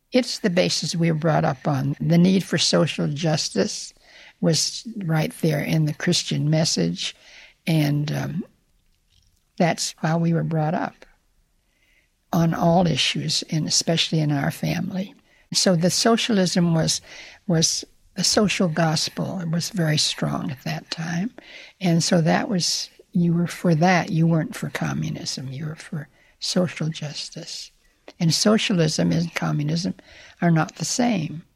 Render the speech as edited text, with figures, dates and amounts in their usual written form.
It's the basis we were brought up on. The need for social justice was right there in the Christian message, and that's how we were brought up on all issues, and especially in our family. So the socialism was the social gospel. It was very strong at that time, and so that was, you were for that. You weren't for communism. You were for social justice. And socialism and communism are not the same.